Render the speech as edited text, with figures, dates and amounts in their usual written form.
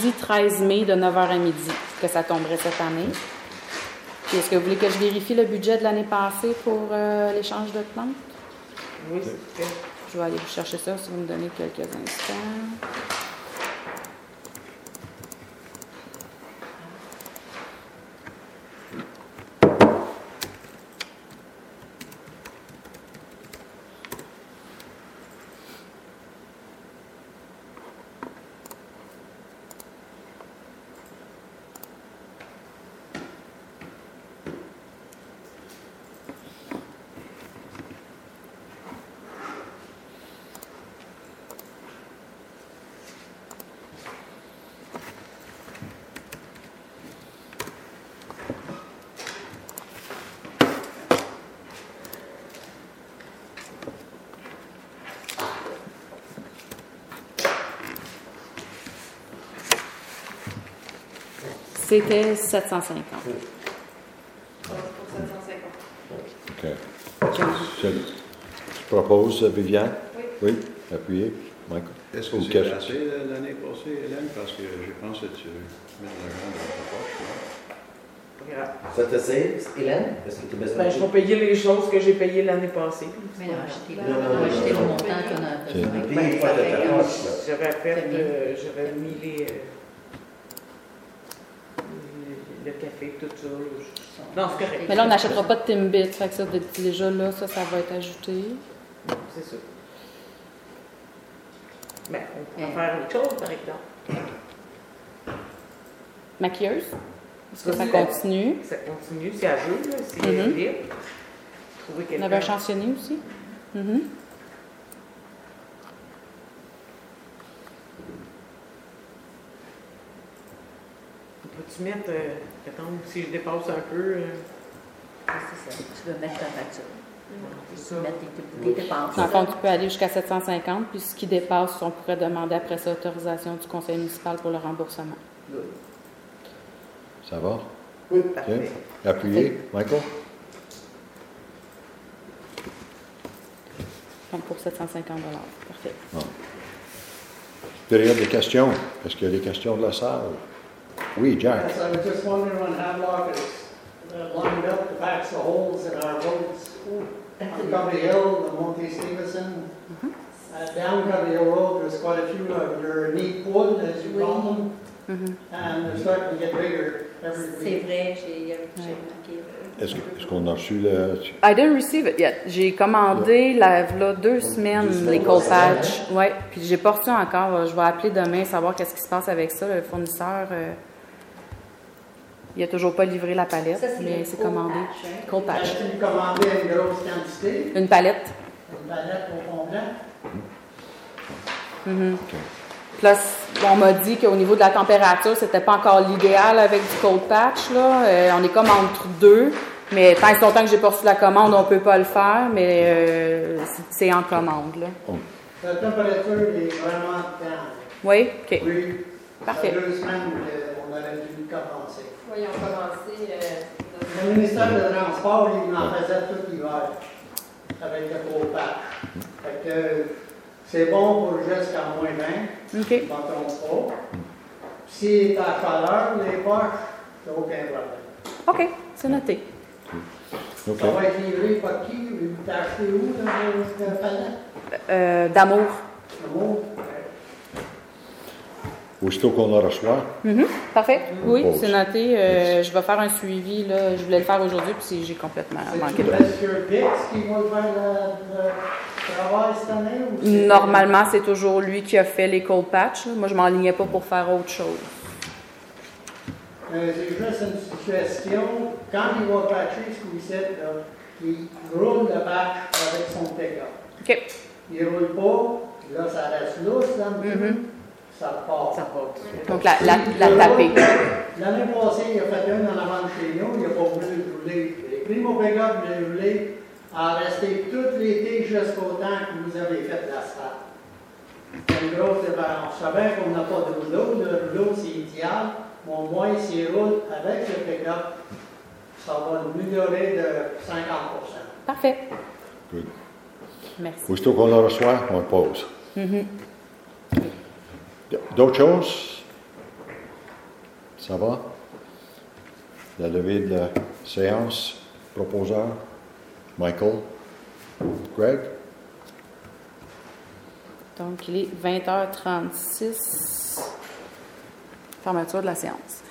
jeudi 13 mai de 9h à midi que ça tomberait cette année. Puis est-ce que vous voulez que je vérifie le budget de l'année passée pour l'échange de plantes? Oui, s'il vous plaît. Je vais aller vous chercher ça si vous me donnez quelques instants. C'était 750. Pour 750. OK. Je propose, Viviane? Oui. Oui, appuyez. Michael. Est-ce que Une c'est question. assez l'année passée, Hélène? Parce que je pense que tu mets de l'argent dans ta poche. Regarde. Ça te sert, Hélène? Est-ce que tu as besoin Ben, je vais payer les choses que j'ai payées l'année passée. Mais non, acheter le montant qu'on a Ok. besoin. Puis, une fois de ta poche, là. J'aurais mis le café, tout ça. Non, c'est correct. Mais là, on n'achètera pas de Timbit. Fait que ça, déjà là, ça va être ajouté. C'est ça. Mais on pourrait faire autre chose, par exemple. Maquilleuse? Est-ce que Ça, ça c'est continue? Ça continue, c'est à jeu, là, c'est Mhm. libre. Trouver On avait un quelqu'un. chansonnier aussi. Mhm. Peux-tu mettre, attends, si je dépasse un peu, C'est ça. Tu veux mettre ta facture. c'est Tu ça. veux mettre tes dépenses. Dans le fond, tu peux aller jusqu'à 750, puis ce qui dépasse, on pourrait demander après ça l'autorisation du conseil municipal pour le remboursement. Ça va? Oui, OK. parfait. Appuyez. Michael? Donc pour 750 $. Parfait. Bon. Période des questions. Est-ce qu'il y a des questions de la salle? Oui, Jack. Yes, I was just wondering when Hadlock is lined up to patch the holes in our roads. On Covey Hill, the Monte Stevenson. Down Covey Hill Road, there's quite a few of your neat wood, as you call them. Mhm. And they're starting to get bigger every C'est week. vrai, j'ai remarqué. Est-ce qu'on a reçu le... I didn't receive it yet. J'ai commandé là 2 semaines les cold patch. Ouais, puis j'ai pas reçu encore. Je vais appeler demain savoir qu'est-ce qui se passe avec ça. Le fournisseur, il a toujours pas livré la palette, Ça, c'est mais le c'est cold commandé. patch, hein? Cold patch. As-tu commandé une grosse quantité, Une palette. une palette au complet? Mhm. Puis là, on m'a dit qu'au niveau de la température, c'était pas encore l'idéal avec du cold patch. Là. On est comme entre deux, mais tant et si longtemps que j'ai pas reçu la commande, on peut pas le faire, mais c'est en commande. Là. La température est vraiment tendre. Oui? OK. Oui. Parfait. Ça fait 2 semaines qu'on aurait dû commencer. Oui, on commencé. Le ministère du Transport, il en faisait tout l'hiver avec le cold patch. Fait que c'est bon pour jusqu'à moins 20, OK. on ne trompe pas. Si tu as chaleur, les poches, c'est aucun problème. OK. C'est noté. OK. Ça va être livré par qui? Vous t'achetez où, le palette? D'amour. Le mot? Aussitôt qu'on le reçoit, Mhm. Parfait. Oui, Pause. c'est noté. Je vais faire un suivi. Là. Je voulais le faire aujourd'hui, puis j'ai complètement manqué de temps. C'est M. Dix qui va faire le travail cette année? Ou c'est- Normalement, c'est toujours lui qui a fait les cold patch. Là. Moi, je m'enlignais pas pour faire autre chose. C'est juste une suggestion. Quand il va patcher ce qu'il sait, là, il roule le patch avec son pick-up. OK. Il ne roule pas, là, ça reste lousse, là, un peu, Mhm. ça part. Ça part tout de suite. Donc, la taper. L'année passée, il a fait une en avant de chez nous, il n'a pas voulu le rouler. J'ai pris mon pick-up, je l'ai roulé, à rester tout l'été jusqu'au temps que vous avez fait l'asphalte. C'est une grosse différence. Je savais qu'on n'a pas de rouleau, le rouleau c'est idéal, mais au moins s'il roule avec le pick-up, ça va l'améliorer de 50%. Parfait. good. Merci. Aussitôt qu'on le reçoit, on le pose. Mhm. D'autres choses? Ça va? La levée de la séance, proposeur, Michael, Greg? Donc, il est 20h36. Fermeture de la séance.